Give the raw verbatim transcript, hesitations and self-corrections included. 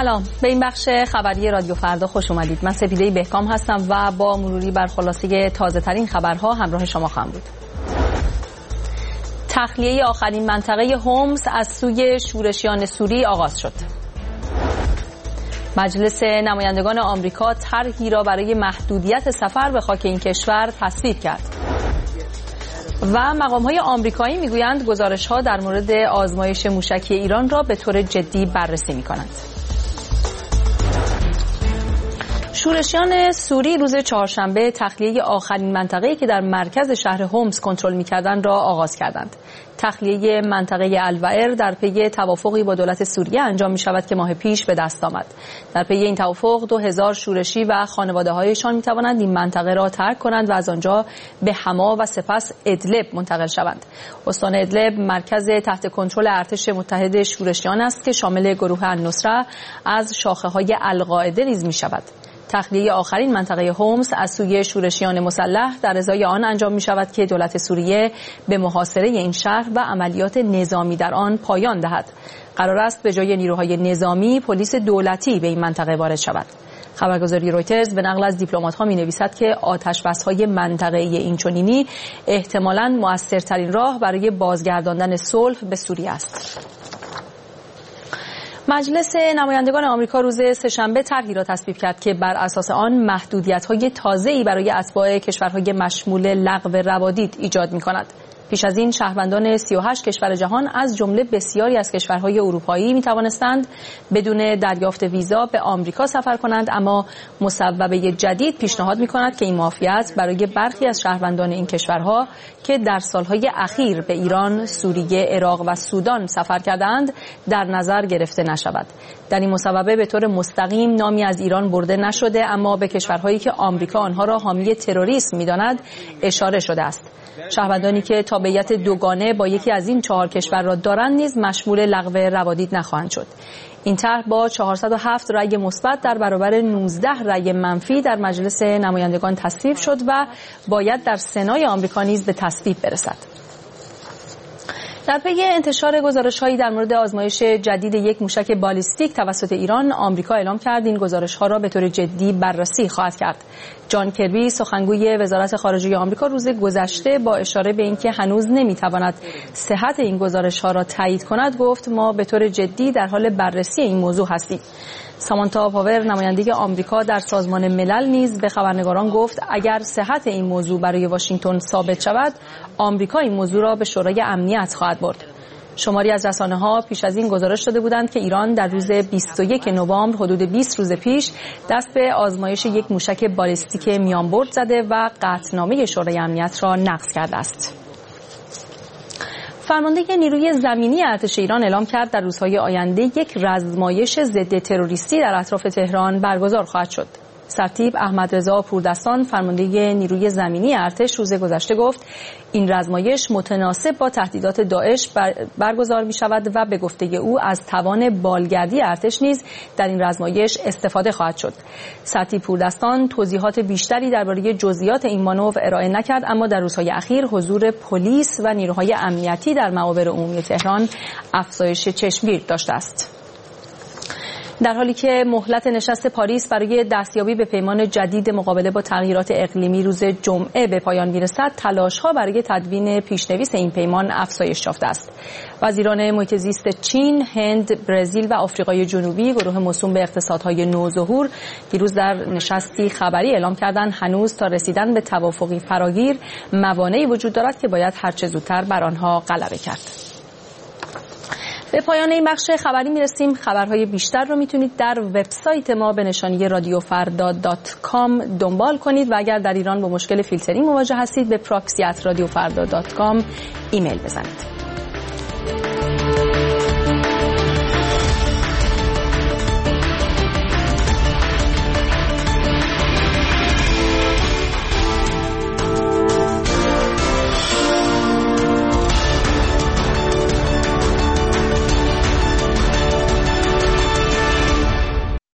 سلام، به این بخش خبری رادیو فردا خوش اومدید. من سپیده بهکام هستم و با مروری بر خلاصه تازه ترین خبرها همراه شما خواهم بود. تخلیه آخرین منطقه هومس از سوی شورشیان سوری آغاز شد. مجلس نمایندگان آمریکا طرحی را برای محدودیت سفر به خاک این کشور تصویب کرد. و مقام‌های آمریکایی میگویند گزارش‌ها در مورد آزمایش موشکی ایران را به طور جدی بررسی می‌کنند. شورشیان سوری روز چهارشنبه تخلیه آخرین منطقه‌ای که در مرکز شهر هومس کنترل می‌کردند را آغاز کردند. تخلیه منطقه الوئر در پی توافقی با دولت سوریه انجام می‌شود که ماه پیش به دست آمد. در پی این توافق دو هزار شورشی و خانواده‌هایشان می‌توانند این منطقه را ترک کنند و از آنجا به حما و سپس ادلب منتقل شوند. استان ادلب مرکز تحت کنترل ارتش متحد شورشیان است که شامل گروه النصره از شاخه‌های القاعده نیز می‌شود. تخلیه آخرین منطقه هومس از سوی شورشیان مسلح در ازای آن انجام می شود که دولت سوریه به محاصره این شهر و عملیات نظامی در آن پایان دهد. قرار است به جای نیروهای نظامی پلیس دولتی به این منطقه وارد شود. خبرگزاری رویترز به نقل از دیپلمات‌ها می نویسد که آتش‌بس‌های منطقه‌ای اینچنینی احتمالاً مؤثرترین راه برای بازگرداندن صلح به سوریه است. مجلس نمایندگان آمریکا روز سه‌شنبه طرحی را تصویب کرد که بر اساس آن محدودیت‌های تازه‌ای برای اتباع کشورهای مشمول لغو روادید ایجاد می‌کند. پیش از این شهروندان سی و هشت کشور جهان از جمله بسیاری از کشورهای اروپایی می‌توانستند بدون دریافت ویزا به آمریکا سفر کنند، اما مصوبه جدید پیشنهاد می‌کند که این معافیت برای برخی از شهروندان این کشورها که در سالهای اخیر به ایران، سوریه، عراق و سودان سفر کردند در نظر گرفته نشود. در این مصوبه به طور مستقیم نامی از ایران برده نشده، اما به کشورهایی که آمریکا آنها را حامی تروریسم می‌داند اشاره شده است. شهروندانی که تابعیت دوگانه با یکی از این چهار کشور را دارند نیز مشمول لغو روادید نخواهند شد. این طرح با چهارصد و هفت رأی مثبت در برابر نوزده رأی منفی در مجلس نمایندگان تصویب شد و باید در سنای آمریکا نیز به تصویب برسد. در پی انتشار گزارش‌هایی در مورد آزمایش جدید یک موشک بالیستیک توسط ایران، آمریکا اعلام کرد این گزارش‌ها را به طور جدی بررسی خواهد کرد. جان کربی سخنگوی وزارت خارجه آمریکا روز گذشته با اشاره به اینکه هنوز نمی‌تواند صحت این گزارش‌ها را تایید کند گفت ما به طور جدی در حال بررسی این موضوع هستیم. سامانتا پاور نماینده آمریکا در سازمان ملل نیز به خبرنگاران گفت اگر صحت این موضوع برای واشنگتن ثابت شود، آمریکا این موضوع را به شورای امنیت خواهد برد. شماری از رسانه‌ها پیش از این گزارش داده بودند که ایران در روز بیست و یکم نوامبر حدود بیست روز پیش دست به آزمایش یک موشک بالیستیک میانبرد زده و قطعنامه شورای امنیت را نقض کرده است. فرمانده نیروی زمینی ارتش ایران اعلام کرد در روزهای آینده یک رزمایش ضد تروریستی در اطراف تهران برگزار خواهد شد. سرتیپ احمدرضا پوردستان فرمانده نیروی زمینی ارتش روز گذشته گفت این رزمایش متناسب با تهدیدات داعش برگزار می شود و به گفته او از توان بالگردی ارتش نیز در این رزمایش استفاده خواهد شد. سرتیپ پوردستان توضیحات بیشتری درباره جزئیات این مانور ارائه نکرد، اما در روزهای اخیر حضور پلیس و نیروهای امنیتی در معابر عمومی تهران افزایش چشمگیر داشته است. در حالی که مهلت نشست پاریس برای دستیابی به پیمان جدید مقابله با تغییرات اقلیمی روز جمعه به پایان می‌رسد، تلاش‌ها برای تدوین پیشنویس این پیمان افزایش یافته است. وزیران محیط زیست چین، هند، برزیل و آفریقای جنوبی، گروه موسوم به اقتصادهای نوظهور، دیروز در نشستی خبری اعلام کردند هنوز تا رسیدن به توافقی فراگیر موانعی وجود دارد که باید هرچه زودتر بر آنها غلبه کرد. به پایان این بخش خبری میرسیم. خبرهای بیشتر رو میتونید در وبسایت ما به نشانی رادیو فردا دات کام دنبال کنید و اگر در ایران با مشکل فیلترینگ مواجه هستید به پراکسی ات رادیو فردا دات کام ایمیل بزنید.